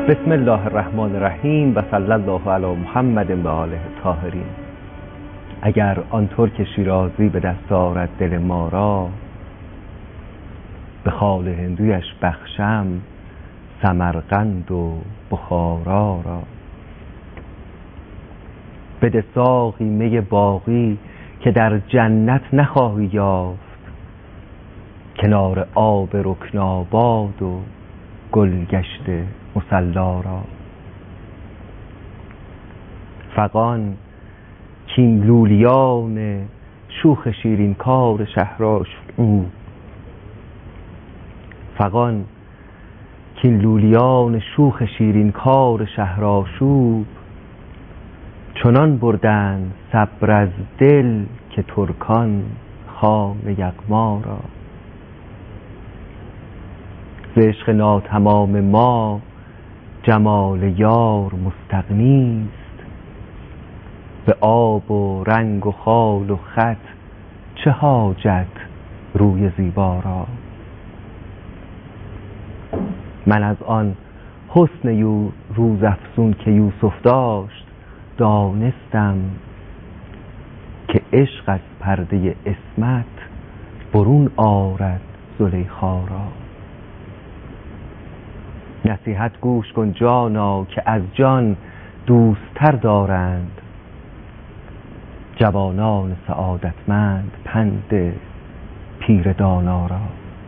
بسم الله الرحمن الرحیم و صلی الله علی محمد و آله الطاهرین. اگر آن ترک شیرازی به دست آرد دل ما را، به خال هندویش بخشم سمرقند و بخارا را. بده ساقی می باقی که در جنت نخواهی یافت، کنار آب رکناباد و گلگشت مصلا را. فغان کین لولیان شوخ شیرین کار شهرآشوب، فغان کین لولیان شوخ شیرین کار شهرآشوب، چنان بردند صبر از دل که ترکان خوان یغما را. ز عشق ناتمام ما جمال یار مستغنی است، به آب و رنگ و خال و خط چه حاجت روی زیبا را. من از آن حسن روزافزون که یوسف داشت دانستم، که عشق از پرده عصمت برون آرد زلیخا را. نصیحت گوش کن جانا که از جان دوستر دارند، جوانان سعادتمند پند پیر دانا را.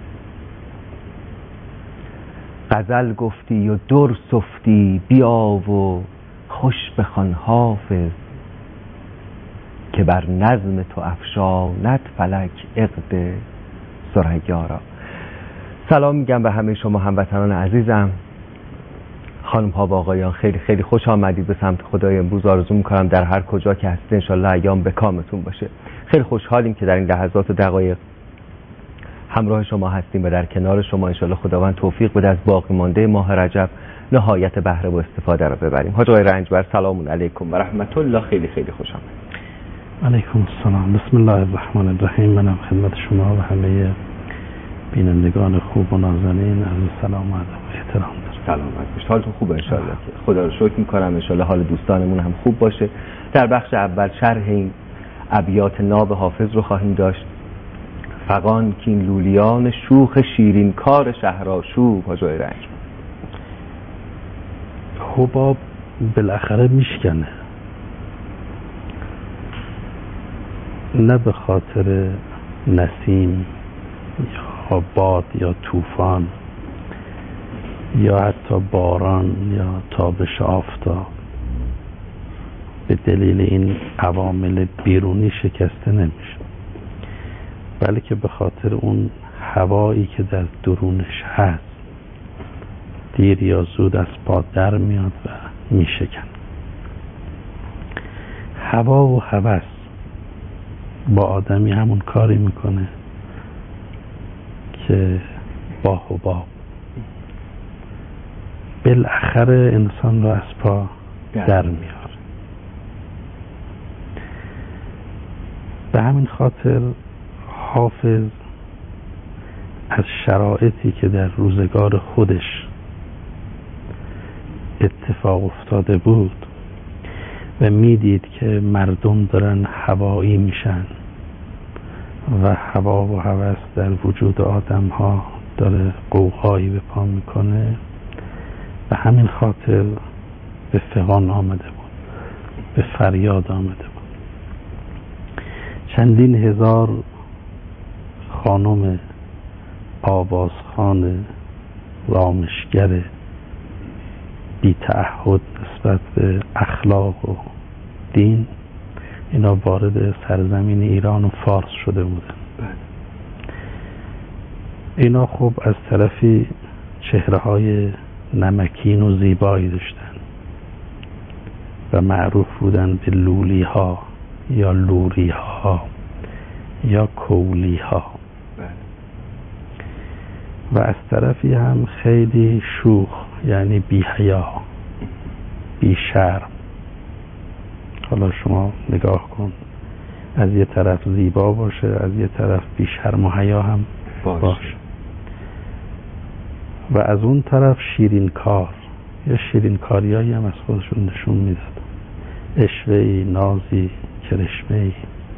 غزل گفتی و در سفتی، بیا و خوش بخوان حافظ، که بر نظم تو افشاند فلک عقد ثریا را. سلام میگم به همه شما هموطنان عزیزم، خانم ها و آقایان، خیلی خیلی خوش آمدید به سمت خدای. امروز آرزو میکنم در هر کجا که هستید انشالله ایام به کامتون باشه. خیلی خوشحالیم که در این لحظات و دقایق همراه شما هستیم و در کنار شما. انشالله خداوند توفیق بده از باقی مانده ماه رجب نهایت بهره و استفاده را ببریم. حاج آقای رنجبر سلام علیکم و رحمت الله. خیلی خیلی خوش آمدید. علیکم السلام. بسم الله الرحمن الرحیم. منم خدمت شما و همه بینندگان خوب و نازنین عرض سلام و ادب و احترام دارم. سلامت باشید. حالتون خوبه انشالله. خدا رو شکر میکنم. انشالله حال دوستانمون هم خوب باشه. در بخش اول شرح این ابیات ناب حافظ رو خواهیم داشت. فغان کین لولیان شوخ شیرین کار شهرآشوب. حاج آقای رنج حباب بالاخره میشکنه، نه به خاطر نسیم یا باد یا طوفان یا حتی باران یا تابش آفتاب، به دلیل این عوامل بیرونی شکسته نمیشه، بلکه به خاطر اون هوایی که در درونش هست دیر یا زود از پا در میاد و میشکن. هوا و هوس با آدمی همون کاری میکنه که با حباب بالاخره انسان رو از پا در میاره. به همین خاطر حافظ از شرایطی که در روزگار خودش اتفاق افتاده بود و میدید که مردم دارن هوایی میشن و هوا و هوس در وجود آدم ها داره غوغایی به پا میکنه، به همین خاطر به فغان آمده بود، به فریاد آمده بود. چندین هزار خانم آوازخوان رامشگر بی تعهد نسبت به اخلاق و دین، اینا وارد سرزمین ایران و فارس شده بودن. اینا خب از طرفی چهره‌های نمکین و زیبایی داشتن و معروف بودن به لولی ها یا لوری ها یا کولی ها، و از طرفی هم خیلی شوخ، یعنی بی حیا، بی شرم. حالا شما نگاه کن، از یه طرف زیبا باشه، از یه طرف بی شرم و حیا هم باشه. و از اون طرف شیرین کار، یا شیرین کاریایی هم از خودشون نشون میداد، اشوهی، نازی، کرشمهی.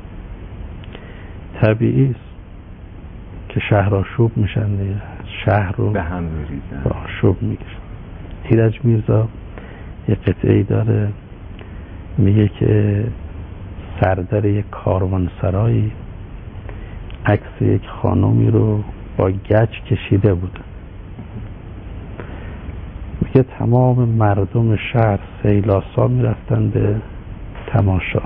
طبیعی است که شهر آشوب میشن دیگه، شهر رو به هم میریزن، به آشوب میکشن. ایرج میرزا یه قطعه‌ای داره میگه که سردر یک کاروانسرایی عکس یک خانومی رو با گچ کشیده بودن. میگه تمام مردم شهر سیلاسا میرفتن به تماشا.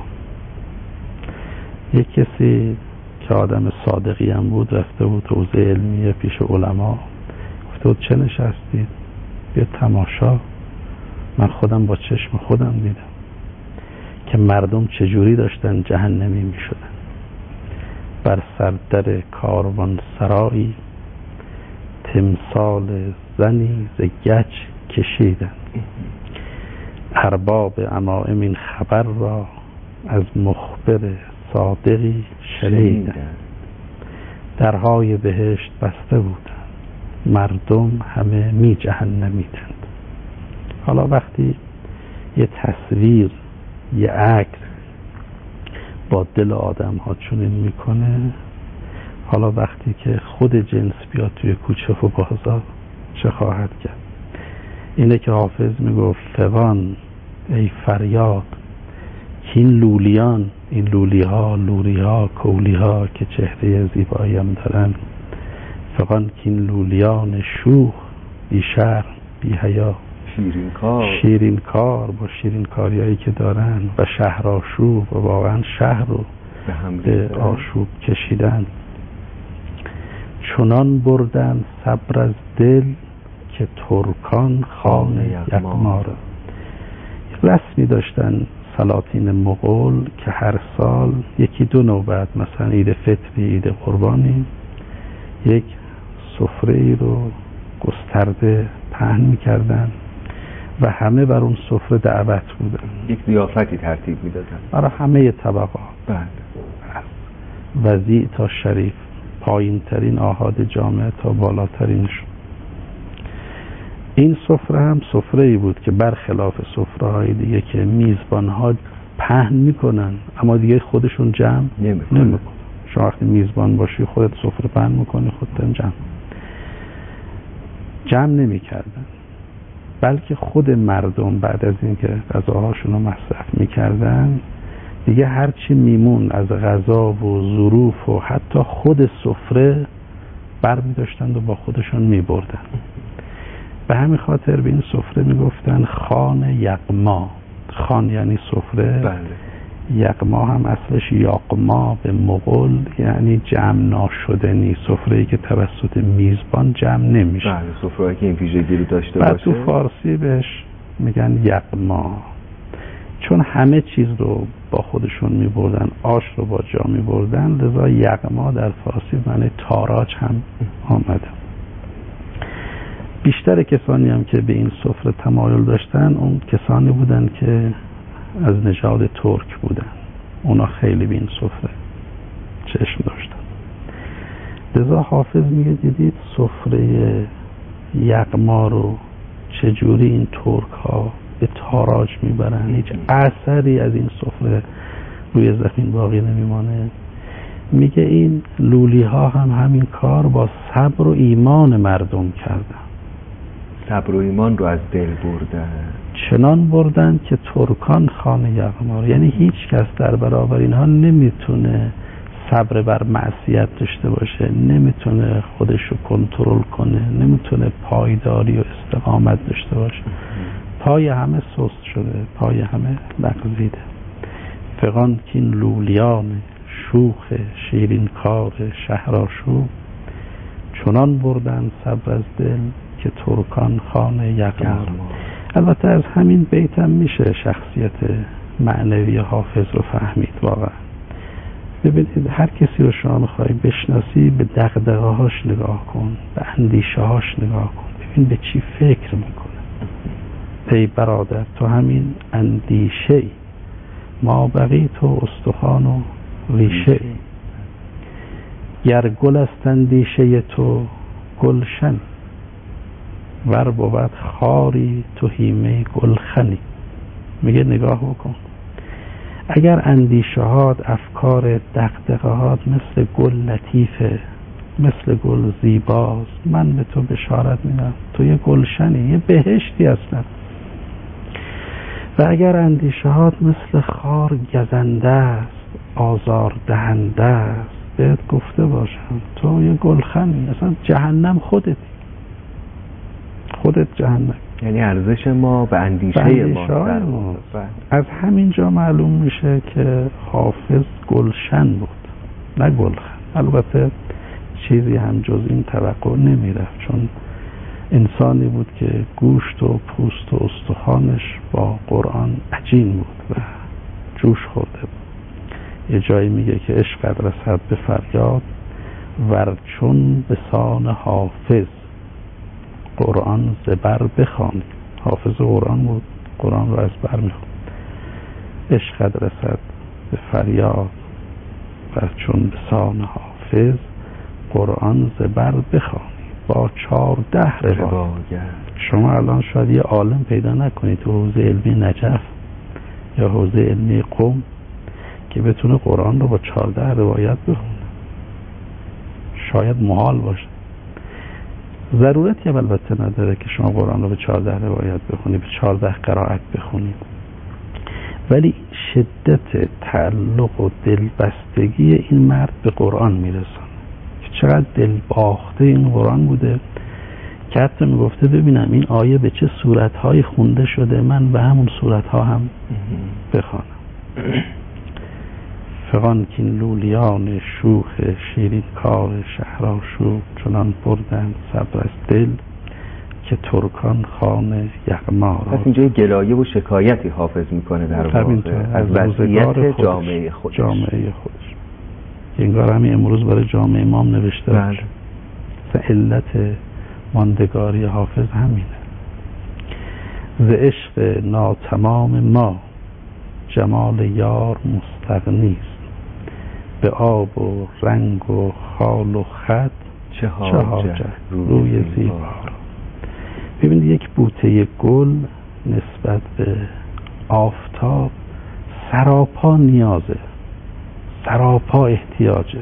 یک کسی که آدم صادقی هم بود رفته بود حوزه علمیه پیش علما، گفته بود چه نشستید؟ بیا تماشا. من خودم با چشم خودم دیدم که مردم چجوری داشتن جهنمی می شدن. بر سردر کاروان سرایی تمثال زنی ز گچ کشیدن. ارباب عمائم این خبر را از مخبر صادقی شنیدن. درهای بهشت بسته بودن، مردم همه می جهنمیدند. حالا وقتی یه تصویر، یه عکس با دل آدم ها چنین میکنه، حالا وقتی که خود جنس بیاد توی کوچه و بازار چه خواهد کرد؟ اینه که حافظ میگفت فغان ای فریاد که این لولیان، این لولی ها، لوری ها، کولی ها که چهره زیبایی هم دارن، فغان که این لولیان شوخ بی شرم بی حیا، شیرین کار با شیرین کاریایی که دارن و شهر آشوب و واقعا شهر رو به آشوب کشیدن. چنان بردن صبر از دل که ترکان خان یغما را. رسمی داشتن سلاطین مغول که هر سال یکی دو نوبت، مثلا عید فطری، عید قربانی، یک سفره ای رو گسترده پهن میکردن و همه بر اون سفره دعوت بودن. یک ضیافتی ترتیب میدادن برای همه طبقات، بله، وضیع تا شریف، پایین ترین آحاد جامعه تا بالاترینشون. این سفره هم سفره ای بود که برخلاف سفره های دیگه که میزبان ها پهن میکنن اما دیگه خودشون جمع نمیکنن. شما وقتی میزبان باشی خودت سفره پهن میکنی، خودت جمع نمیکردن، بلکه خود مردم بعد از اینکه غذاهاشون رو مصرف میکردن دیگه هرچی میمون از غذا و ظروف و حتی خود سفره برمی داشتند و با خودشون میبردن. به همین خاطر به این سفره میگفتن خان یغما. خان یعنی سفره، بله. یغما هم اصلش یاقما به مغول یعنی جمع ناشدنی، سفره‌ای که توسط میزبان جمع نمیشه. بله، سفره‌ای که این ویژگی رو داشته باشه. باشه. تو فارسی بهش میگن یغما، چون همه چیز رو با خودشون میبردن، آش رو با جا میبردن، لذا یغما در فارسی معنی تاراج هم آمده. بیشتر کسانی هم که به این سفره تمایل داشتن اون کسانی بودن که از نژاد ترک بودن، اونا خیلی به این سفره چشم داشتن. لذا حافظ میگه دیدید سفره یغما رو چجوری این ترک ها به تاراج میبرن، هیچ اثری از این سفره روی زمین باقی نمیمانه. میگه این لولی ها هم همین کار با صبر و ایمان مردم کردن، صبر و ایمان رو از دل بردن. چنان بردن که ترکان خان یغما، یعنی هیچ کس در برابر اینها نمیتونه صبر بر معصیت داشته باشه، نمیتونه خودش رو کنترل کنه، نمیتونه پایداری و استقامت داشته باشه. پای همه سست شده، پای همه لغزیده. فغان که این لولیان شوخ شیرین کار شهرآشوب، چنان بردن صبر از دل که ترکان خان یغما. البته از همین بیت هم میشه شخصیت معنوی حافظ رو فهمید. واقعا ببینید هر کسی رو شما میخوای بشناسی به دغدغه هاش نگاه کن، به اندیشه هاش نگاه کن، ببین به چی فکر میکنه. ای برادر تو همین اندیشه، ما بقی تو استخوان و ریشه. گر گل است اندیشه تو گلشن، ور بود خاری تو هیمه گلخنی. میگه نگاه بکن، اگر اندیشهات، افکار، دغدغه‌هات مثل گل لطیفه، مثل گل زیباست، من به تو بشارت میدم تو یه گلشنی، یه بهشتی هستن. و اگر اندیشهات مثل خار گزنده است، آزار دهنده است، بهت گفته باشم تو یه گلخنی، اصلا جهنم خودت جهنم. یعنی ارزش ما به اندیشه ما. از همینجا معلوم میشه که حافظ گلشن بود نه گلخن. البته چیزی هم جز این توقع نمیرفت، چون انسانی بود که گوشت و پوست و استخوانش با قرآن عجین بود و جوش خورده بود. یه جایی میگه که عشقت رسد به فریاد، ورچون به سان حافظ قرآن زبر بخوانی. حافظ قرآن بود، قرآن رو از بر میخوند. عشقت رسد به فریاد، ورچون به سان حافظ قرآن زبر بخوانی با 14 روایت. شما الان شاید یه عالم پیدا نکنید تو حوزه علمی نجف یا حوزه علمی قم که بتونه قرآن رو با 14 روایت بخونه. شاید محال باشه. ضرورتی هم البته نداره که شما قرآن رو به 14 روایت بخونید، به 14 قرائت بخونید، ولی شدت تعلق و دلبستگی این مرد به قرآن میرسونه که چقدر دل باخته این قرآن بوده که حتی میگفته ببینم این آیه به چه صورتهایی خونده شده، من به همون صورتها هم بخوانم. فغان کین لولیان شوخ شیرین کار شهرآشوب، چنان بردند صبر از دل که ترکان خانه یغما را. پس اینجا گلایه و شکایتی حافظ میکنه در واقع از وضعیت جامعه خودش. انگار همین امروز برای جامعه امام نوشته باشه. علت ماندگاری حافظ همینه. ز عشق ناتمام ما جمال یار مستغنیست، به آب و رنگ و خال و خط چه حاجت روی زیبا. ببینید یک بوته گل نسبت به آفتاب سراپا نیازه، سراپا احتیاجه.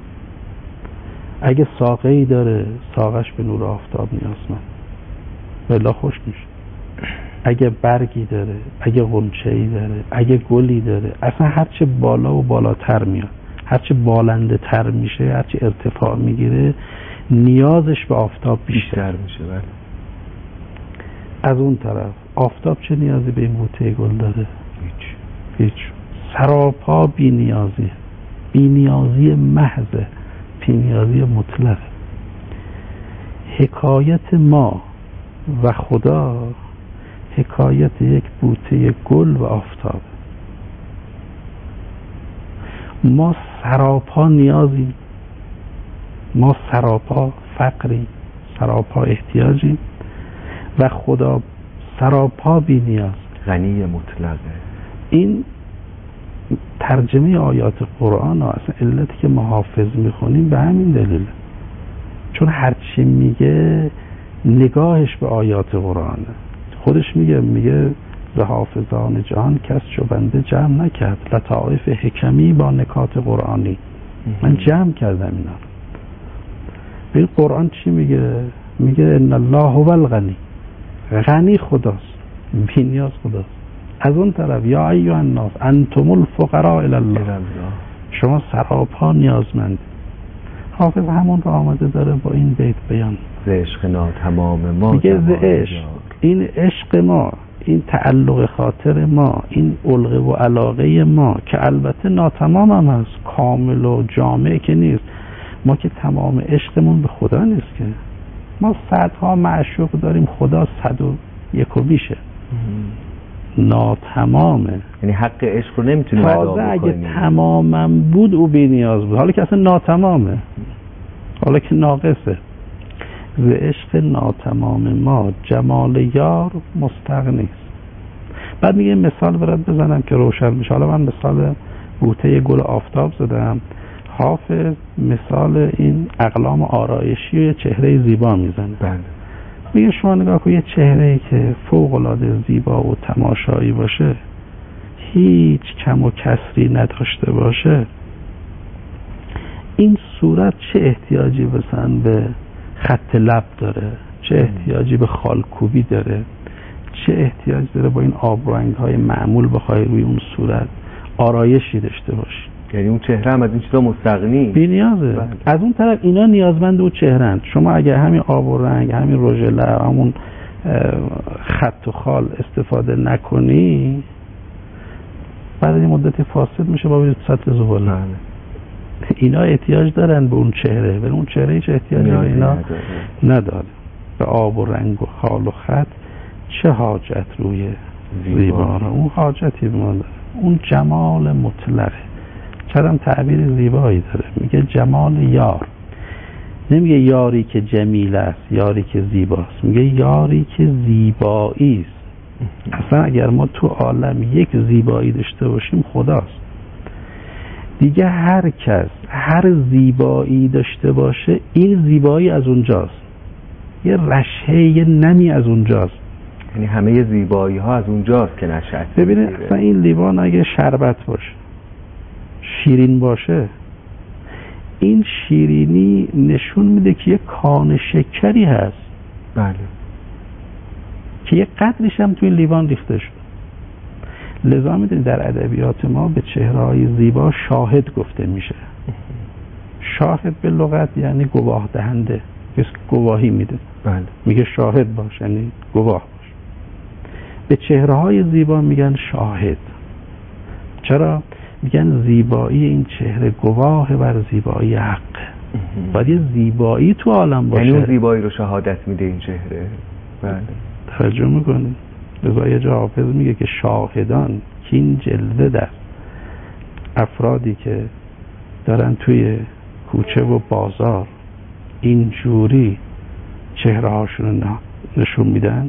اگه ساقه‌ای داره ساقش به نور آفتاب نیازمند، بلا خوش میشه. اگه برگی داره، اگه غنچه‌ای داره، اگه گلی داره، اصلا هرچه بالا و بالاتر میاد، هرچه بالنده تر میشه، هرچه ارتفاع میگیره، نیازش به آفتاب بیشتر میشه. از اون طرف آفتاب چه نیازی به این بوته گل داره؟ هیچ. سراپا بی‌نیازی، بی‌نیازی محضه، بی‌نیازی مطلق. حکایت ما و خدا حکایت یک بوته گل و آفتاب. ما سراپا نیازیم، ما سراپا فقریم، سراپا احتیاجیم و خدا سراپا بی نیاز، غنی مطلقه. این ترجمه آیات قرآن و اصلا علتی که ما حافظ میخونیم به همین دلیل، چون هرچی میگه نگاهش به آیات قرآنه. خودش میگه ز حافظان جهان کس چو بنده جمع نکرد، لطائف حکمی با نکات قرآنی. من جمع کردم اینا. به قرآن چی میگه؟ میگه ان الله هو الغنی، غنی خداست، بی نیاز خداست. از اون طرف یا ایها الناس انتم الفقراء الی الله، شما سراپا نیازمند. حافظ همون رو آمده داره با این بیت بیان. ز عشق ناتمام ما میگه ز عشق، این عشق ما، این تعلق خاطر ما، این علقه و علاقه ما که البته ناتمام هم هست، کامل و جامع که نیست. ما که تمام عشقمون به خدا نیست که، ما صدها معشوق داریم، خدا 101 و بیشه، ناتمامه. یعنی حق عشق رو نمیتونیم ادا بکنیم. اگه تمامم بود او بی نیاز بود، حالا که اصلا ناتمامه، حالا که ناقصه. ز عشق ناتمام ما جمال یار مستغنیست. بعد میگه مثال برات بزنم که روشن میشه. حالا من مثال بوته گل آفتاب زدم، حافظ مثال این اقلام آرایشی و چهره زیبا میزنه. میگه شما نگاه کن، یه چهره‌ای که فوق‌العاده زیبا و تماشایی باشه، هیچ کم و کسری نداشته باشه، این صورت چه احتیاجی مثلا به خط لب داره، چه احتیاجی به خالکوبی داره، چه احتیاج داره با این آبرنگ‌های معمول بخوای روی اون صورت آرایشی داشته باشی. یعنی اون چهره هم از این چیزا مستغنی، بی نیازه. از اون طرف اینا نیازمند اون چهره‌اند. شما اگه همین آب و رنگ، همین رژ لب، همون خط و خال استفاده نکنی، بعد این مدتی فاسد میشه با وجود سطح زباله. اینا احتیاج دارن به اون چهره، ولی اون چهره هیچ احتیاجی به اینا نداره. به آب و رنگ و خال و خط چه حاجت روی زیبا؟ اون حاجتی به ما داره. اون جمال مطلقه. چرا تعبیر زیبایی داره، میگه جمال یار. نمیگه یاری که جمیل است، یاری که زیباست، میگه یاری که زیبایی است. اصلا اگر ما تو عالم یک زیبایی داشته باشیم خداست. دیگه هر کس هر زیبایی داشته باشه، این زیبایی از اونجاست، یه رشحه، یه نمی از اونجاست. یعنی همه زیبایی ها از اونجاست که نشأت میگیره. ببینید اصلا این لیوان اگه شربت باشه، شیرین باشه، این شیرینی نشون میده که یه کان شکری هست. بله. که یه قدرش هم توی لیوان ریخته شد. لذا میدونید در ادبیات ما به چهره‌های زیبا شاهد گفته میشه. شاهد به لغت یعنی گواه دهنده، کسی گواهی میده. بله. میگه شاهد باش، یعنی گواه باش. به چهره‌های زیبا میگن شاهد. چرا؟ میگن زیبایی این چهره گواه بر زیبایی حق. باید یه زیبایی تو عالم باشه. یعنی اون زیبایی رو شهادت میده این چهره. بله. توجه میکنید؟ لذا یه جا حافظ میگه که شاهدان که این جلوه در افرادی که دارن توی کوچه و بازار اینجوری چهره هاشون نشون میدن،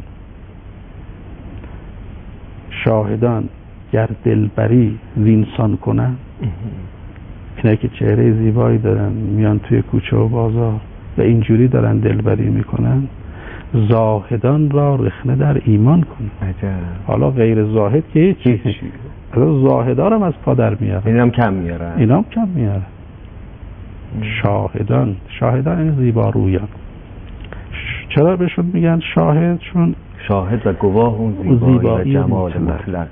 شاهدان گر دلبری زینسان کنن، اینا که چهره زیبایی دارن میان توی کوچه و بازار و اینجوری دارن دلبری میکنن، زاهدان را رخنه در ایمان کنن. عجب. حالا غیر زاهد که هیچی، زاهدان هم از پادر میارن، اینم کم میارن. اینام کم میارن. شاهدان این زیبا رویان. چرا بهشون میگن شاهد؟ چون شاهد و گواه اون زیبایی و جمال مطلقه.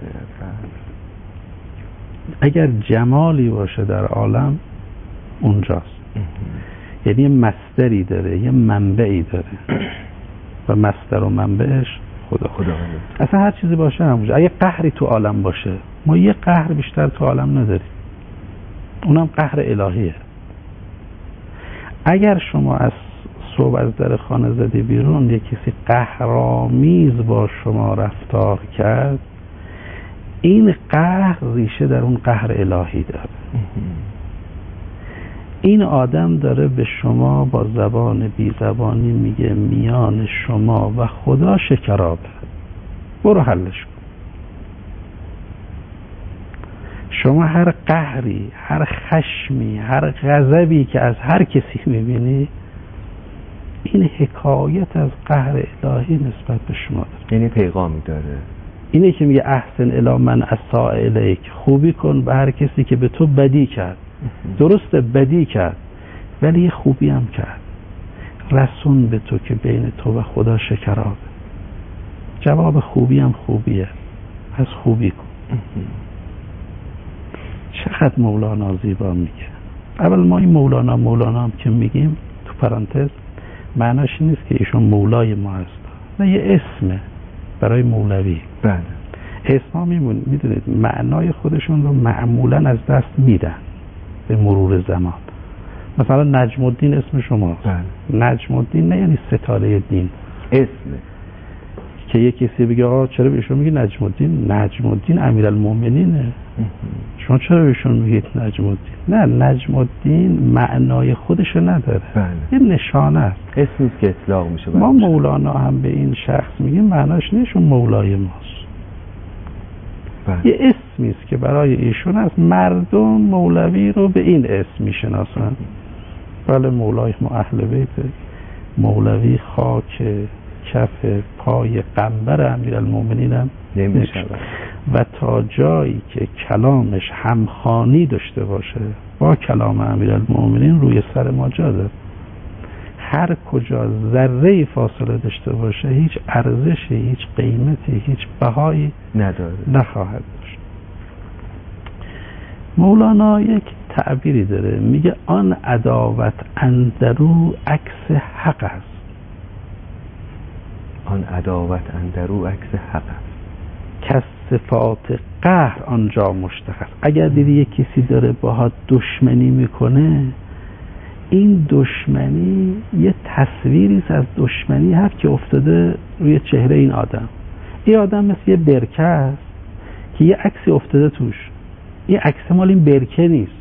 اگر جمالی باشه در عالم اونجاست. یعنی یه مصدری داره، یه منبعی داره و مصدر و منبعش خدا. اصلا هر چیزی باشه همونجا. اگه قهری تو عالم باشه، ما یه قهر بیشتر تو عالم نداریم، اونم قهر الهیه. اگر شما از صبح از در خانه زدی بیرون، یه کسی قهرآمیز با شما رفتار کرد، این قهر ریشه در اون قهر الهی داره. این آدم داره به شما با زبان بی زبانی میگه میان شما و خدا شکرابه، برو حلش کن. شما هر قهری، هر خشمی، هر غضبی که از هر کسی میبینی، این حکایت از قهر الهی نسبت به شما داره. یعنی پیغامی داره. اینه که میگه احسن الی من اساء الیک، خوبی کن به هر کسی که به تو بدی کرد. درسته بدی کرد، ولی یه خوبی هم کرد، رسون به تو که بین تو و خدا شکرابه. جواب خوبی هم خوبیه، از خوبی کن. چقدر مولانا زیبا میگه. اول ما این مولانا هم که میگیم تو پرانتز، معناش نیست که ایشون مولای ما هست، نه، یه اسمه برای مولوی. بله. اسما میدونید معنای خودشون رو معمولا از دست میدن به مرور زمان. مثلا نجم الدین اسم شماست. نجم الدین نه یعنی ستاره دین، اسمه. که یه کسی بگه آقا چرا بهشون میگی نجم الدین؟ نجم الدین امیرالمومنینه. شما چرا بهشون میگید نجم الدین؟ نه، نجم الدین معنای خودشو نداره. یه نشانه است، اسمی که اطلاق میشه. ما مولانا هم به این شخص میگیم معناش نیشون مولای ماست. یه اسمی است که برای ایشون است. مردم مولوی رو به این اسم میشناسن. بله، مولای ما اهل بیت، مولوی خاک کف پای قنبر امیرالمومنین هم نمیشه و تا جایی که کلامش همخوانی داشته باشه با کلام امیرالمومنین روی سر ما جا داره. هر کجا ذره فاصله داشته باشه هیچ ارزشی، هیچ قیمتی، هیچ بهایی نداره، نخواهد داشت. مولانا یک تعبیری داره، میگه آن عداوت اندرو عکس حق است. آن عداوت اندرو عکس حق است که صفات قهر آنجا مشتخص. اگر دیدی یک کسی داره باهات دشمنی میکنه، این دشمنی یه تصویری از دشمنی هست که افتاده روی چهره این آدم. این آدم مثل یه برکه است که یه عکسی افتاده توش. این عکس مال این برکه نیست.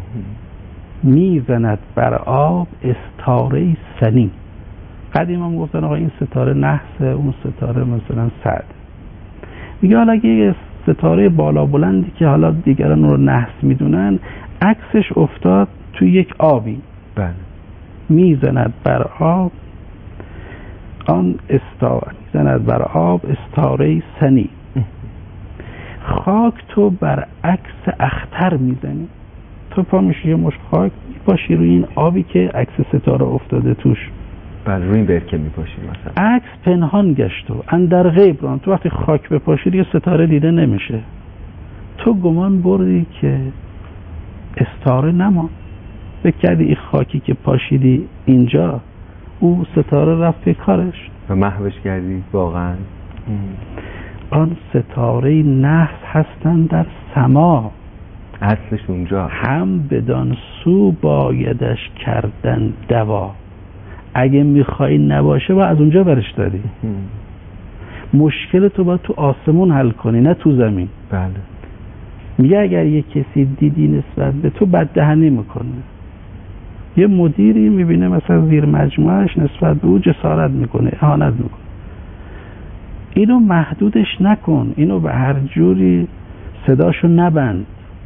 میزند بر آب استاره سنی. قدیم هم گفتن آقا این ستاره نحسه، اون ستاره مثلا سعد. میگه حالا اگه یه ستاره بالا بلندی که حالا دیگران رو نحس میدونن عکسش افتاد توی یک آبی، بله، میزند بر آب آن استاره، میزند بر آب استاره سنی. خاک تو بر عکس اختر میزنی. تو پا میشی یه مش خاک میپاشی روی این آبی که عکس ستاره افتاده توش. بله، روی این برکه میپاشی مثلا. عکس پنهان گشت و اندر غیب ران. تو وقتی خاک بپاشی یه ستاره دیده نمیشه. تو گمان بردی که استاره نما، فکر کردی این خاکی که پاشیدی اینجا او ستاره رفت به کارش و محوش کردی واقعا. آن ستاره نحس هستن در سما، اصلش اونجا. هم بدان سو بایدش کردن دوا. اگه میخوای نباشه با از اونجا برش داری. مشکل تو باید تو آسمون حل کنی نه تو زمین. بله. میگه اگر یه کسی دیدی نسبت به تو بددهنی میکنه، یه مدیری میبینه مثلا زیر مجموعهش نسبت به او جسارت میکنه، اهانت میکنه، اینو محدودش نکن، اینو به هر جوری صداشو نبند.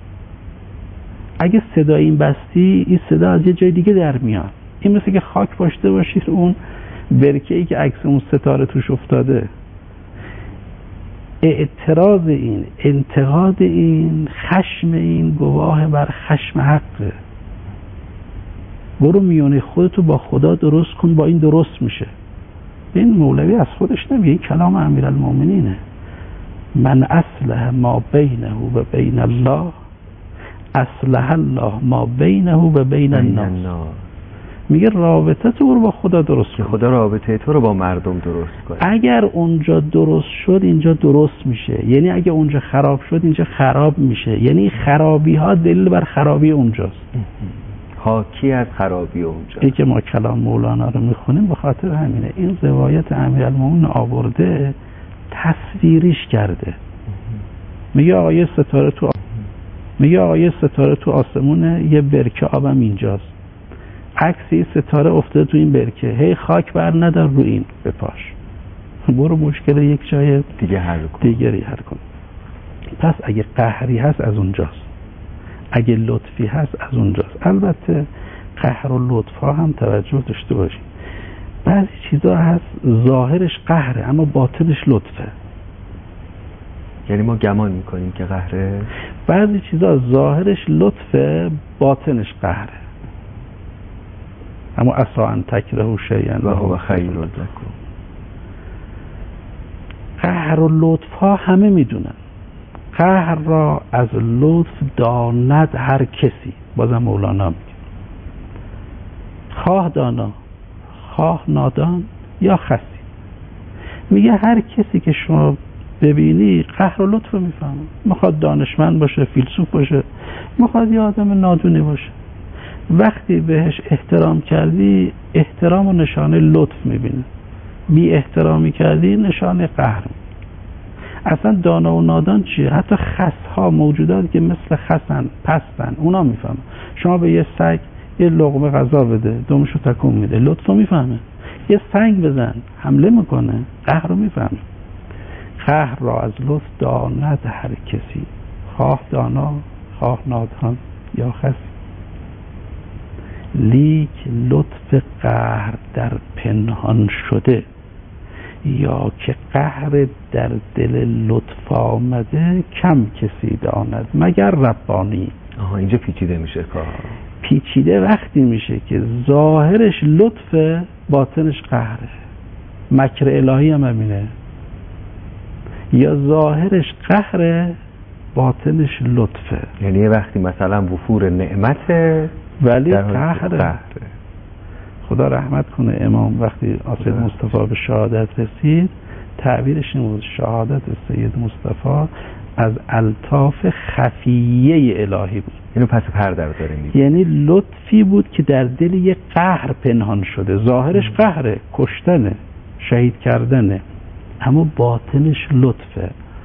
اگه صدا این بستی این صدا از یه جای دیگه در میاد. این مثل که خاک پاشته باشید اون برکه‌ای که عکس اون ستاره توش افتاده. اعتراض این، انتقاد این، خشم این گواه بر خشم حقه. برو میونه خودتو با خدا درست کن، با این درست میشه. این مولوی از خودش نمیگه، این کلام امیرالمومنینه. من اصلح ما بینه و بین الله اصلح الله ما بینه و بین الناس. میگه رابطه تو با خدا درست کن، خدا رابطه تو رو با مردم درست کنه. اگر اونجا درست شد اینجا درست میشه. یعنی اگه اونجا خراب شد اینجا خراب میشه. یعنی خرابی ها دلیل بر خرابی اونجاست، حاکی از خرابی اونجا. این که ما کلام مولانا رو میخونیم به خاطر همینه. این روایت امیرالمومنین آورده تصویریش کرده. میگه آقای ستاره تو میگه آقای ستاره تو آسمونه، یه برکه آبم اینجاست، عکسی ستاره افتاده تو این برکه، هی خاک بر ندار رو این بپاش، برو مشکل یک جای دیگه حل کن، دیگری حل کن. پس اگه قهری هست از اونجاست، اگه لطفی هست از اونجاست. البته قهر و لطف ها هم توجه داشته باشیم. بعضی چیزا هست ظاهرش قهره اما باطنش لطفه. یعنی ما گمان میکنیم که قهره، بعضی چیزا ظاهرش لطفه باطنش قهره. اما عسی ان تکرهوا شیئا و هو خیر لکم. قهر و لطف ها همه میدونن. قهر را از لطف داند هر کسی. بازم مولانا میگه خواه دانا خواه نادان یا خسی. میگه هر کسی که شما ببینی قهر و لطف میفهمه. میخواد دانشمند باشه، فیلسوف باشه، میخواد یه آدم نادونی باشه. وقتی بهش احترام کردی احترام و نشانه لطف میبینه، بی احترامی کردی نشانه قهر. اصلا دانا و نادان چیه؟ حتی خس‌ها موجوداتی که مثل خسن پستن اونا میفهمن. شما به یه سگ یه لقمه غذا بده دمشو تکون میده، لطفو میفهمه. یه سنگ بزن حمله میکنه، قهر رو میفهمه. قهر را از لطف داند هر کسی، خواه دانا خواه نادان یا خسی. لیک لطف قهر در پنهان شده. یا که قهر در دل لطف آمده کم کسی داند مگر ربانی. اینجا پیچیده میشه کار. پیچیده وقتی میشه که ظاهرش لطفه باطنش قهره. مکر الهی هم همینه، یا ظاهرش قهره باطنش لطفه. یعنی یه وقتی مثلا وفور نعمته ولی قهره. خدا رحمت کنه امام وقتی سید مصطفی به شهادت رسید تعبیرش این بود شهادت سید مصطفی از الطاف خفیه الهی بود. اینو پس پرده رو داریم، یعنی لطفی بود که در دل یک قهر پنهان شده. ظاهرش قهره، کشتنه، شهید کردنه، اما باطنش لطفه.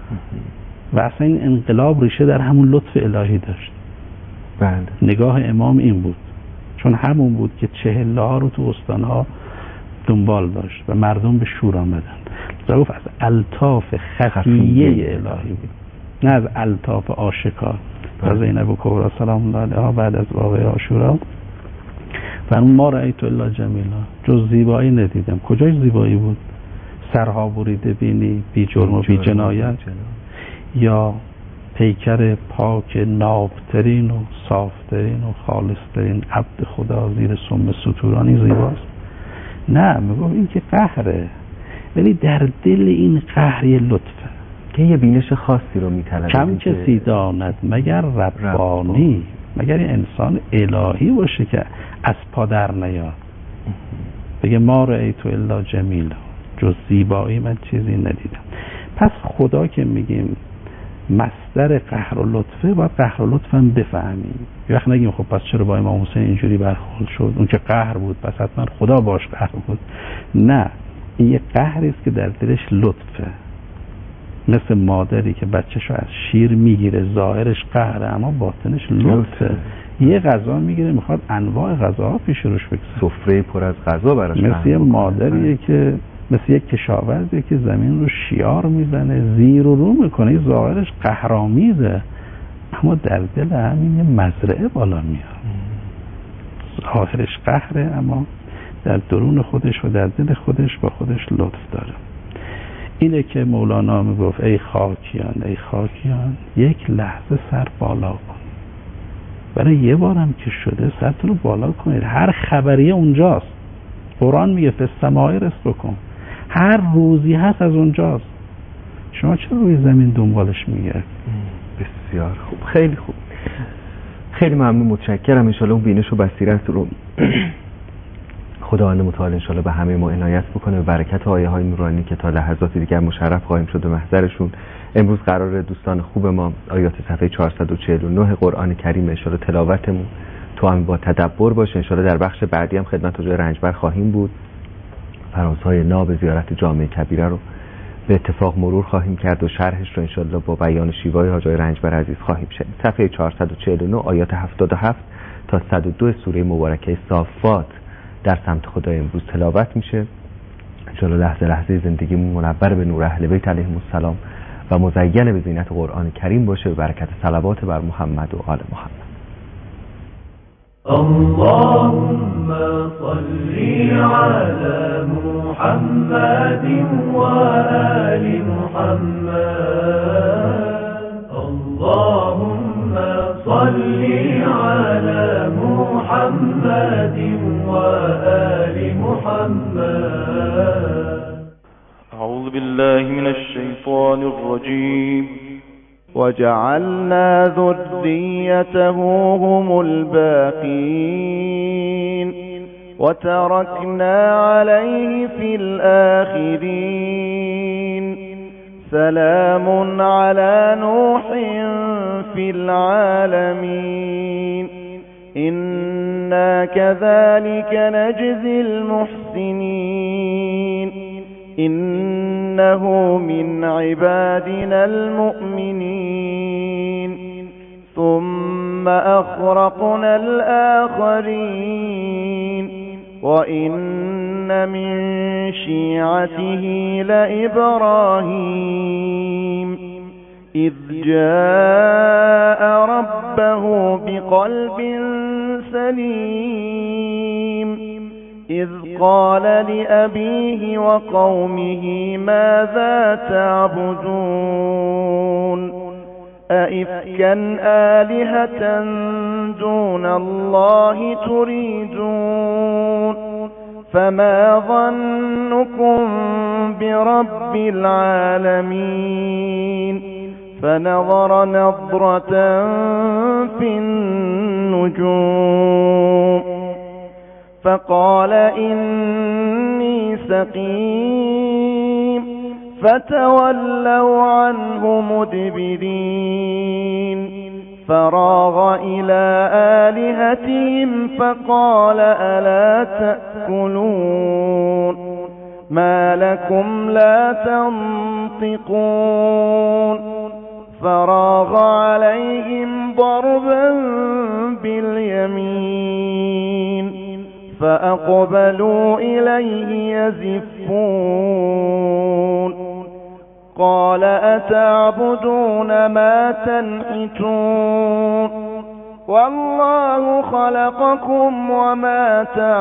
و اصلا این انقلاب ریشه در همون لطف الهی داشت. بله. نگاه امام این بود، چون همون بود که چهله ها رو تو استانها دنبال داشت و مردم به شور آمدن. و گفت از الطاف خفیه الهی بود، نه از الطاف آشکار. و زینب کبرا سلام الله علیها بعد از واقعه عاشورا و اون ما رأیت الا جمیلا، جز زیبایی ندیدم. کجای زیبایی بود؟ سرها بریده بینی بی جرم و بی جنایت، یا پیکر پاک نابترین و صافترین و خالصترین عبد خدا زیر سم ستورانی زیباست. نه، میگم این که قهره، ولی در دل این قهر یه لطفه که یه بینش خاصی رو میطلبه. کم کسی داند مگر ربانی، مگر این انسان الهی باشه که از پا در نیاد بگه ما رأیت الا جمیلا، جز زیبایی من چیزی ندیدم. پس خدا که میگیم مصدر قهر و لطفه، باید قهر و لطف هم بفهمیم. یه وقت نگیم خب پس چرا با امام حسین اینجوری برخورد شد، اون که قهر بود پس حتما خدا باش قهر بود. نه، این یه قهری است که در دلش لطفه، مثل مادری که بچه‌شو از شیر میگیره ظاهرش قهره اما باطنش لطفه. یه غذا میگیره میخواد انواع غذاها پیش روش بگذاره، سفره پر از غذا براش، مثل یه مادریه که مثل یک کشاورزی که زمین رو شیار میزنه، زیر و رو میکنه، ظاهرش قهرآمیزه اما در دل همین یه مزرعه بالا میاد. ظاهرش قهره اما در درون خودش و در دل خودش با خودش لطف داره. اینه که مولانا میگفت ای خاکیان ای خاکیان یک لحظه سر بالا کن. برای یه بارم که شده سرتون رو بالا کنید. هر خبریه اونجاست. قرآن میگه فالسماء رزقکم، هر روزی هست از اونجاست. شما چرا روی زمین دنبالش میگردید؟ بسیار خوب، خیلی خوب، خیلی ممنون، متشکرم. انشالله اون بینش و بصیرت رو خداوند متعال انشالله به همه ما عنایت بکنه و برکت آیه های نورانی که تا لحظات دیگر مشرف خواهیم شد به محضرشون. امروز قرار دوستان خوب ما آیات صفحه 449 قرآن کریم انشالله تلاوتمون تو هم با تدبر باشه. انشالله در بخش بعدی هم خدمت حضور رنجبر خواهیم بود. فرازهای ناب زیارت جامع کبیره رو به اتفاق مرور خواهیم کرد و شرحش رو انشالله با بیان شیوای حاج رنجبر عزیز خواهیم شنید. صفحه 449 آیات 77 تا 102 سوره مبارکه صافات در سمت خدا امروز تلاوت میشه. انشالله لحظه لحظه زندگیمون منور به نور اهل بیت علیهم السلام و مزین به زینت قرآن کریم باشه، به برکت صلوات بر محمد و آل محمد. اللهم صل على محمد وآل محمد. اللهم صل على محمد وآل محمد. أعوذ بالله من الشيطان الرجيم. وجعلنا ذريته هم الباقين وتركنا عليه في الآخرين. سلام على نوح في العالمين. إنا كذلك نجزي المحسنين. إنه من عبادنا المؤمنين. ثم أخرقنا الآخرين. وإن من شيعته لإبراهيم إذ جاء ربه بقلب سليم. إذ قال لأبيه وقومه ماذا تعبدون أئفكا آلهة دون الله تريدون فما ظنكم برب العالمين فنظر نظرة في النجوم فقال إني سقيم فتولوا عنه مدبرين فراغ إلى آلهتهم فقال ألا تأكلون ما لكم لا تنطقون فراغ عليهم ضربا باليمين فأقبلوا إليه يزفون قال أتعبدون ما تنحتون والله خلقكم وما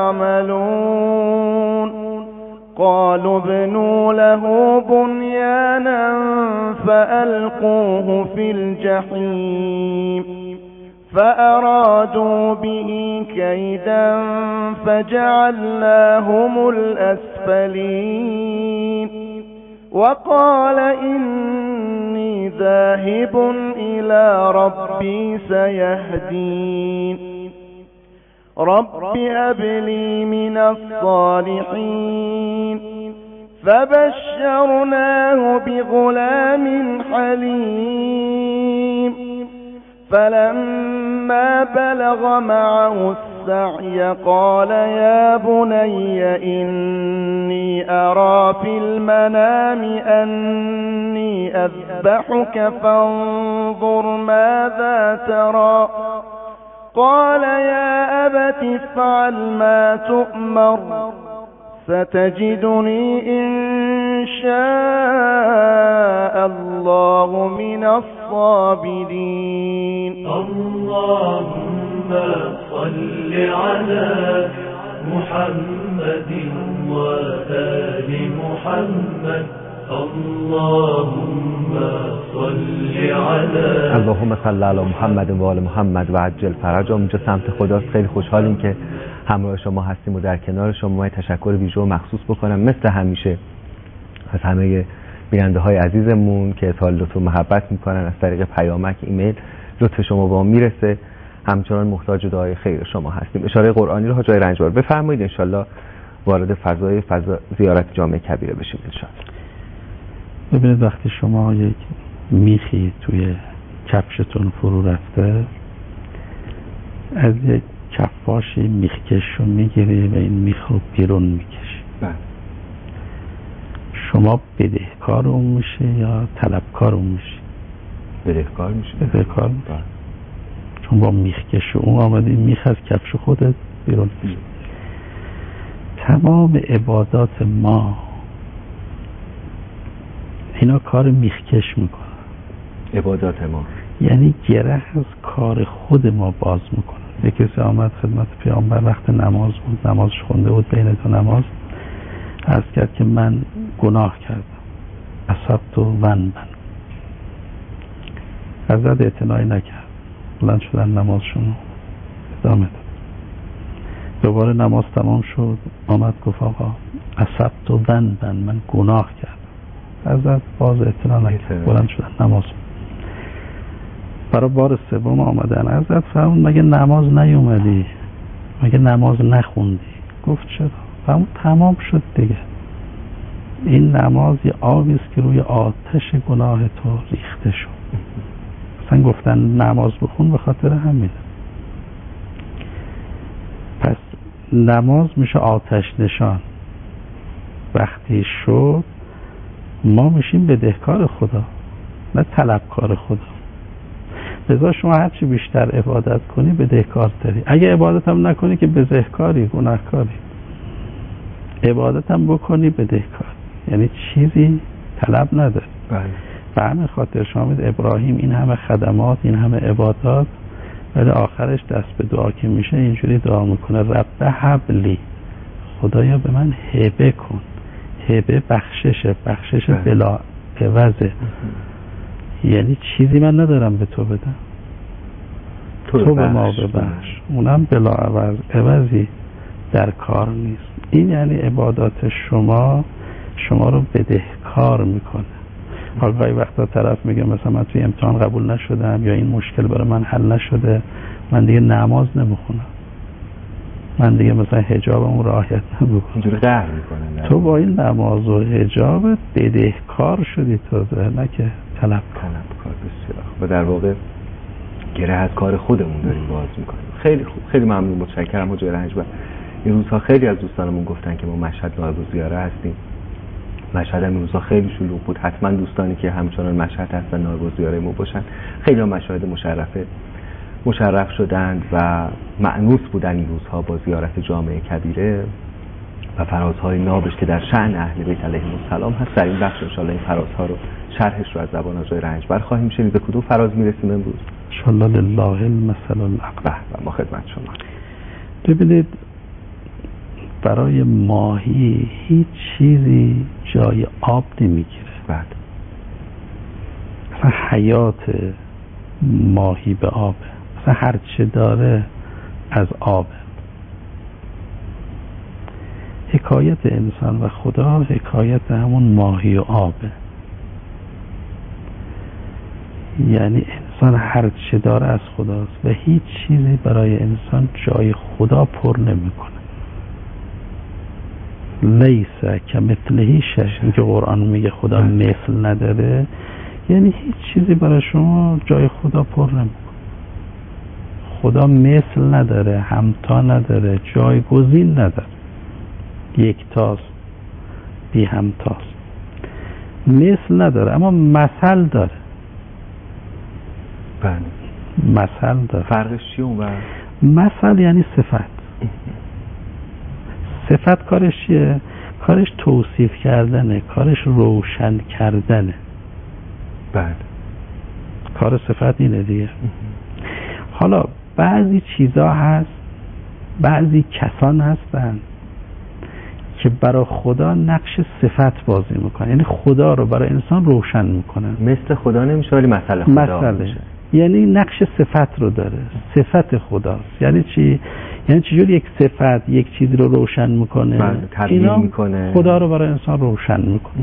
تعملون قالوا ابنوا له بنيانا فألقوه في الجحيم فأرادوا به كيدا فجعلناهم الأسفلين وقال إني ذاهب إلى ربي سيهدين رب هب لي من الصالحين فبشرناه بغلام حليم فلما بلغ معه السعي قال يا بني إني أرى في المنام أني أذبحك فانظر ماذا ترى قال يا أبت افعل ما تؤمر ستجدني إن شاء الله من الصابرين اللهم صل على محمد وآل محمد اللهم صل علی محمد و آل محمد و عجل فرجهم. اینجا سمت خداست. خیلی خوشحالیم که همراه شما هستیم و در کنار شما. تشکر ویژه و مخصوص بکنم مثل همیشه از همه بیننده های عزیزمون که اظهار لطف و محبت میکنن از طریق پیامک، ایمیل. لطف شما با میرسه. همچنان محتاج دعای خیر شما هستیم. اشاره قرآنی رو حاجی رنجبر بفرمایید. انشالله وارد فضای زیارت جامع کبیره بشیم انشالله. ببینید وقتی شما یک میخی توی کفشتون فرو رفته، از یک کفاشی میخکش رو میگیری و این میخ رو بیرون میکشی. شما بدهکار اون میشه یا طلبکار اون میشه؟ بدهکار میشه. بدهکار میشه. چون با میخکش اون آمدی میخ از کفش خودت بیرون میشه. تمام عبادات ما اینا کار میخکش میکنن. عبادات ما یعنی گره از کار خود ما باز میکنن. یک کسی آمد خدمت پیامبر وقت نماز بود، نمازش خونده بود، بین دو نماز عرض کرد که من گناه کردم، اصبت و ذنبا. حضرت اعتنایی نکرد، بلند شدن نمازشون ادامه داد. دوباره نماز تمام شد، آمد گفت آقا اصبت و ذنبا، من گناه کردم. حضرت باز اعتنا نکرد، بلند شدن نماز. برای بار سوم آمدن حضرت فرمود مگه نماز نیومدی؟ مگه نماز نخوندی؟ گفت چرا؟ فرمود تمام شد دیگه. این نماز یه آبی است که روی آتش گناه تو ریخته شد. مثلا گفتن نماز بخون به خاطر همین. پس نماز میشه آتش نشان. وقتی شد ما میشیم بدهکار خدا، نه طلبکار خدا. لذا شما هرچی بیشتر عبادت کنی بدهکار تری. اگه عبادت هم نکنی که بزهکاری، گناهکاری. عبادت هم بکنی بدهکار، یعنی چیزی طلب نداری. به همین خاطر شما بید ابراهیم این همه خدمات، این همه عبادات، ولی آخرش دست به دعا که میشه اینجوری دعا میکنه رب هب لی، خدایا به من هبه کن. هبه بخشش بلا عوضه، یعنی چیزی من ندارم به تو بدم، تو به ما ببخش، اونم بلا عوضی در کار نیست. این یعنی عبادات شما رو بدهکار میکنه. حالا گاهی وقتا طرف میگه مثلا من توی امتحان قبول نشدم یا این مشکل برای من حل نشده، من دیگه نماز نمیخونم، من دیگه مثلا حجابم رعایت نمیکنم. اینجوری قهر میکنه. تو با این نماز و حجابت بدهکار شدی، تو نه که طلبکار. بسیار. و در واقع گره از کار خودمون داریم باز میکنیم. خیلی خوب، خیلی ممنون، متشکرم حاج رنجبر. این روزها خیلی از دوستانمون گفتن که ما مشهد نایب الزیاره هستیم. مشهد این روزها خیلی شلوغ بود. حتما دوستانی که همچنان مشهد هستن نایب الزیاره ما باشن. خیلی ها مشاهد مشرف شدند و مأنوس بودن این روزها با زیارت جامع کبیره و فرازهای نابش که در شأن اهل بیت علیهم السلام هست. در این بخش انشاءالله این فرازها رو شرحش رو از زبان حاج رنجبر خواهیم شنید. به کدوم فراز میرسیم امروز؟ انشاءالله لله المثل الاعلی. و ما خدمت شما. ببینید، برای ماهی هیچ چیزی جای آب نمیگیره. بعد اصلا حیات ماهی به آبه، اصلا هر چه داره از آبه. حکایت انسان و خدا حکایت همون ماهی و آبه. یعنی انسان هر چه داره از خداست و هیچ چیزی برای انسان جای خدا پر نمیکنه. لیس کمثله شیء، که قرآن میگه خدا مثل نداره، یعنی هیچ چیزی برای شما جای خدا پر نمیکنه. خدا مثل نداره، همتا نداره، جایگزین نداره، یکتاست، بی همتاست. مثل نداره اما مثل داره. مثل داره. فرقش چیه اون؟ مثل یعنی صفت. صفت کارش چیه؟ کارش توصیف کردنه، کارش روشن کردنه. بله. کار صفت اینه دیگه. حالا بعضی چیزا هست، بعضی کسان هستن که برای خدا نقش صفت بازی میکنن، یعنی خدا رو برای انسان روشن میکنن. مثل خدا نمیشه ولی مثل خدا میشه. یعنی نقش صفت رو داره، صفت خداست. یعنی چی؟ یعنی چجور یک صفت یک چیزی رو روشن میکنه، تبیین میکنه، خدا رو برای انسان روشن میکنه.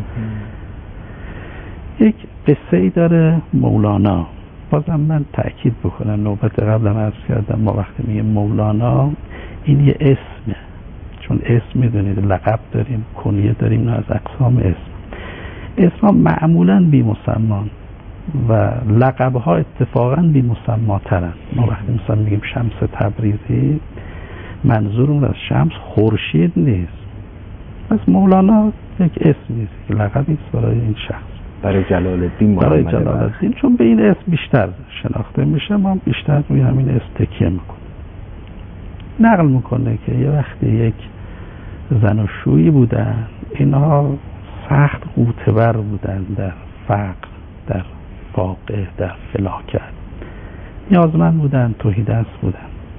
یک قصه ای داره مولانا، بازم من تأکید بکنم، نوبت قبلم عرض کردم، ما وقتی میگه مولانا این یه اسمه، چون اسم میدونید لقب داریم، کنیه داریم، نه از اقسام اسم ها معمولا بی مسمان و لقب ها اتفاقا بی مسماترن. ما وقتی مثلا میگیم شمس تبریزی، منظورمون از شمس خورشید نیست. پس مولانا یک اسم نیست که لقبی است برای این شخص، برای جلال الدین، چون به این اسم بیشتر شناخته میشه. ما بیشتر روی همین اسم تکیه میکنه. نقل میکنه که یه وقتی یک زن و شویی بودن، اینها سخت غوطه‌ور بودن در فقر، در فاقه، در فلاکت، نیازمند بودن، تهیدست بودن.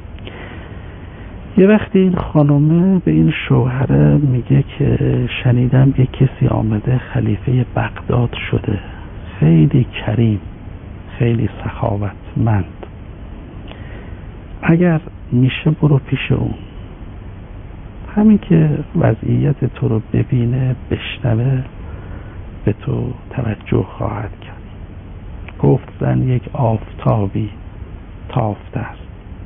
یه وقتی این خانومه به این شوهره میگه که شنیدم یه کسی آمده خلیفه بغداد شده، خیلی کریم، خیلی سخاوتمند، اگر میشه برو پیش اون، همین که وضعیت تو رو ببینه بشنوه به تو توجه خواهد کرد. گفت زن یک آفتابی تافته است،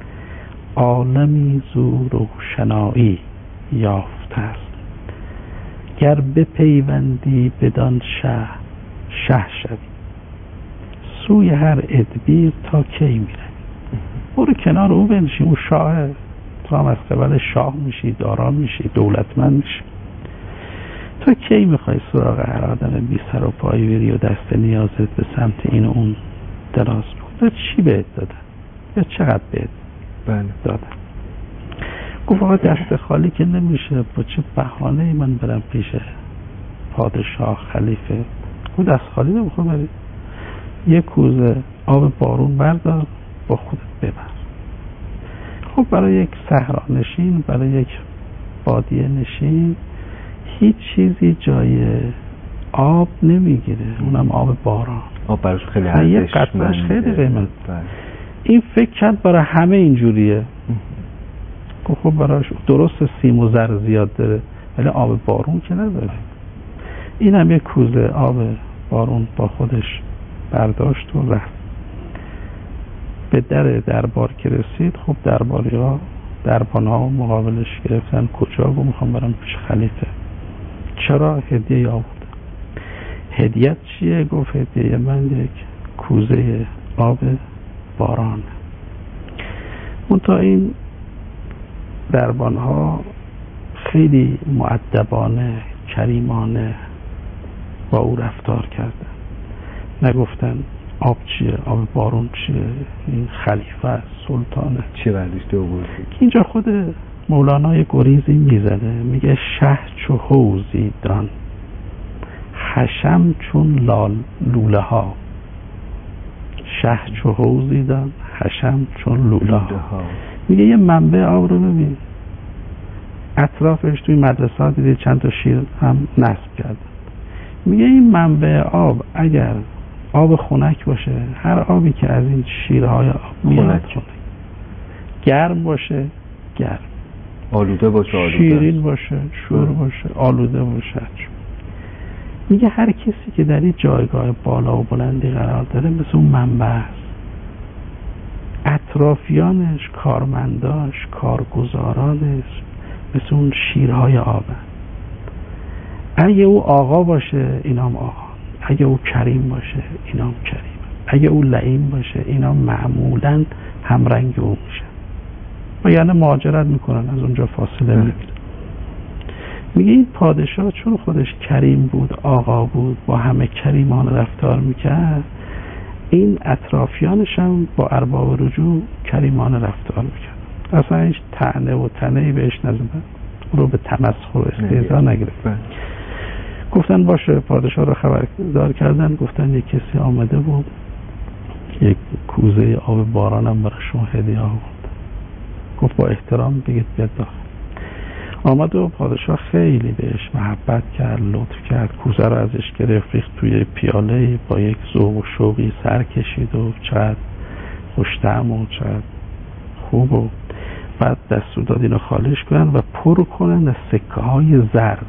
عالمی زو روشنایی یافته است، گر بپیوندی بدان شه شوی، سوی هر ادبیر تا کی میره. برو کنار او بنشین، او شاهه، تو هم از قبل شاه میشی، دارا میشی، دولتمند میشی. تو کی میخوای سراغ هر آدم بی سر و پایی بری و دست نیازت به سمت این و اون دراز بکن؟ چی بهت دادن یا چقدر بهت دادن؟ گفت آقا دست خالی که نمیشه، با چه بهانه‌ای من برم پیش پادشاه خلیفه؟ گفت دست خالی نمیخوام بری، یک کوزه آب بارون بردار با خودت ببر. خب برای یک صحرانشین، برای یک بادیه نشین هیچ چیزی جای آب نمیگیره، اونم آب باران. آب براش خیلی ارزشمنده، خیلی قیمت. این فکر کرد برای همه اینجوریه. خب براش درست سیم و زر زیاد داره ولی آب بارون که نداره. این هم یک کوزه آب بارون با خودش برداشت و رفت. به دربار که رسید، خب درباری‌ها دربان‌ها مقابلش گرفتن. کجا؟ گفت میخوام برم پیش خلیفه. چرا؟ هدیه آورد. هدیت چیه؟ گفت هدیه من یک کوزه آب باران. منتها این دربان‌ها خیلی مؤدبانه کریمانه با او رفتار کردن. نگفتن آب چیه، آب بارون چیه، این خلیفه است، سلطانه، چه برداشته آورده. اینجا خود مولانا یه گریزی میزنه، میگه شه چو حوضی دان حشم چون لوله ها. شه چو حوضی دان حشم چون لوله ها. میگه یه منبع آب رو ببین، اطرافش توی مدرسه ها دیدی چند تا شیر هم نصب کردن. میگه این منبع آب اگر آب خنک باشه، هر آبی که از این شیرهای آب میاد خنک، گرم باشه گرم، آلوده باشه آلوده، شیرین باشه شور باشه، آلوده باشه. میگه هر کسی که در این جایگاه بالا و بلندی قرار داره مثل اون منبع است. اطرافیانش، کارمنداش، کارگزارانش مثل اون شیرهای آبن. اگه او آقا باشه اینام آقا، اگه او کریم باشه اینام کریم، اگه او لئیم باشه اینام معمولاً همرنگ او میشن و یعنی مهاجرت میکنن، از اونجا فاصله میگیرن. میگه این پادشاه چون خودش کریم بود، آقا بود، با همه کریمان رفتار میکرد، این اطرافیانش هم با ارباب رجوع کریمان رفتار میکرد. اصلا هیچ طعنه و طعنه‌ای بهش نزدن، او رو به تمسخر و استهزا نگرفتن. گفتن باشه، پادشاه رو خبردار کردن، گفتن یک کسی آمده بود یک کوزه آب بارانم برای شما هدیه آورد. گفت با احترام بگید بیاد داخل. آمد و پادشاه خیلی بهش محبت کرد، لطف کرد، کوزه رو ازش گرفت، ریخت توی پیاله، با یک ذوق و شوقی سر کشید و چقدر خوش‌طعم و چقدر خوب، و بعد دستور داد اینو خالیش کنن و پر کنن از سکه های زرد.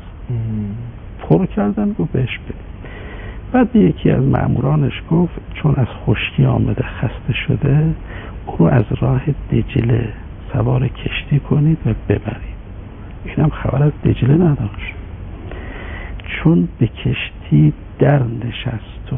پر کردن، گفت بهش بده. بعد یکی از مأمورانش گفت چون از خشکی آمده خسته شده، او رو از راه دجله سوار کشتی کنید و ببرید. اینم خبر از دجله نداشت. چون به کشتی در نشست و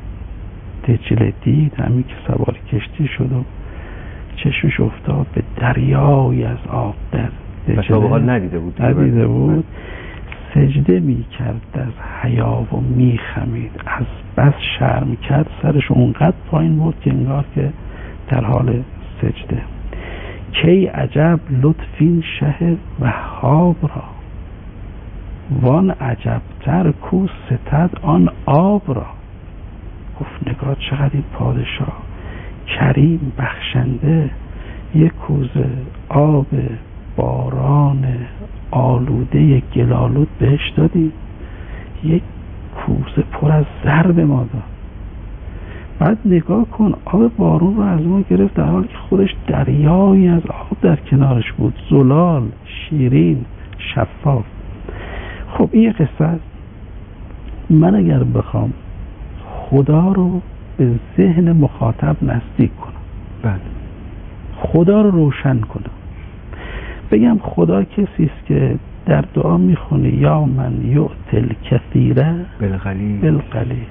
دجله دید، همین که سوار کشتی شد و چشمش افتاد به دریای از آب در دجله، ندیده بود. سجده می کرد از حیا و می خمید، از بس شرم کرد سرش اونقدر پایین بود که انگار که در حال سجده. کی عجب لطفین شه وهاب را، وان عجب تر کو ستد آن آب را. گفت نگاه چقدر این پادشاه کریم بخشنده، یک کوزه آب باران آلوده گلالود بهش دادیم، یک کوزه پر از زر به ما داد. بعد نگاه کن آب بارون رو از ما گرفت در حالی که خودش دریایی از آب در کنارش بود، زلال، شیرین، شفاف. خب این قصه است. من اگر بخوام خدا رو به ذهن مخاطب نزدیک کنم، خدا رو روشن کنم، بگم خدا کسی است که در دعا میخونی یا من یعطل کثیره بالقلیل،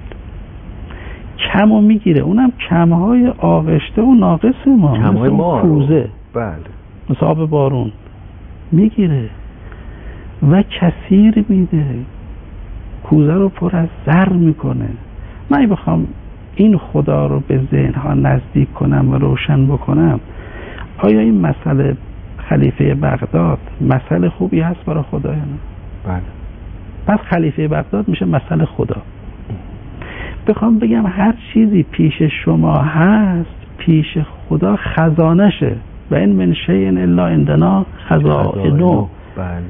کمو میگیره، اونم کمهای آغشته و ناقص ما، کمهای ما کوزه، مثل آب بارون میگیره و کثیر میده، کوزه رو پر از زر میکنه. من بخوام این خدا رو به ذهنها نزدیک کنم و روشن بکنم، آیا این مسئله خلیفه بغداد مسئله خوبی هست برای خدا یا نه؟ بله. پس خلیفه بغداد میشه مسئله خدا. بخوام بگم هر چیزی پیش شما هست پیش خدا خزانشه، و این من شیء الا عندنا خزائنه.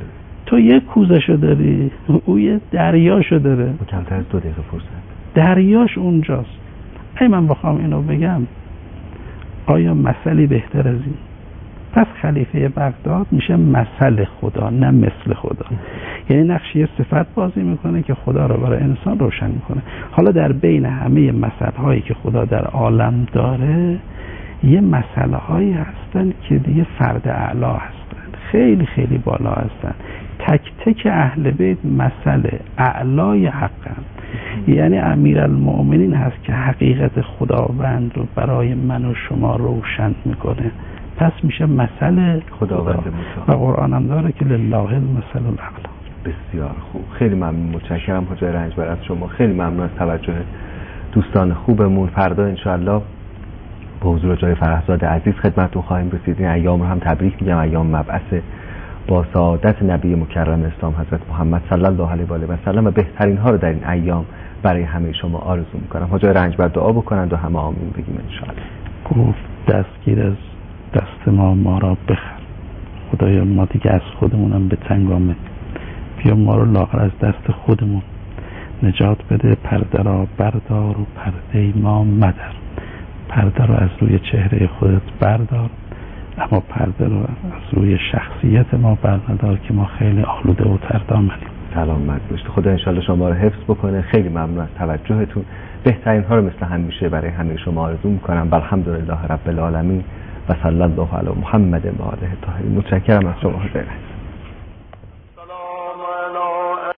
تو یک کوزشو داری، او یه دریاشو داره، کمتر از 2 دقیقه فرصت. دریاش اونجاست. اگه من بخوام اینو بگم آیا مثلی بهتر از این؟ پس خلیفه بغداد میشه مثل خدا نه مثل خدا. یعنی نقش یه صفت بازی میکنه که خدا رو برای انسان روشن میکنه. حالا در بین همه مثل‌هایی که خدا در عالم داره یه مسئله‌هایی هستن که دیگه فرد اعلی هستن، خیلی خیلی بالا هستن. تک تک اهل بیت مثل اعلای حقن. یعنی امیرالمؤمنین هست که حقیقت خداوند رو برای من و شما روشن میکنه، پس میشه مثل خداوند و قرآن هم داره که لله المثل الاعلی. بسیار خوب، خیلی ممنون، متشکرم حاج رنجبر از شما، خیلی ممنون از توجه دوستان خوبمون. فردا انشاءالله با حضور جای فرهزاد عزیز خدمتتون خواهیم رسید. این ایام رو هم تبریک میگم، ایام مبعث با سعادت نبی مکرم اسلام حضرت محمد صلی الله علیه و آله و سلم و بهترین ها رو در این ایام برای همه شما آرزو میکنم. حاج رنجبر دعا بکنند و همه آمین بگیم انشاءالله. گفت دستگیر از دست ما را بخر، خدایا ما دیگه از خودمونم به تنگ آمد، بیا ما رو لاغر از دست خودمون نجات بده. پرده را بردار و پرده ما مدر، پرده رو از روی چهره خودت بردار اما پرده رو از روی شخصیت ما برندار که ما خیلی آلوده و تردامنیم. سلامت باشید، خدا انشالله شما رو حفظ بکنه. خیلی ممنون از توجهتون، بهترین ها رو مثل همیشه برای همه شما آرزو میکنم. الحمدلله رب العالمین و صلی الله علی محمد و آله الطاهرین. متشکرم از شما حضرت.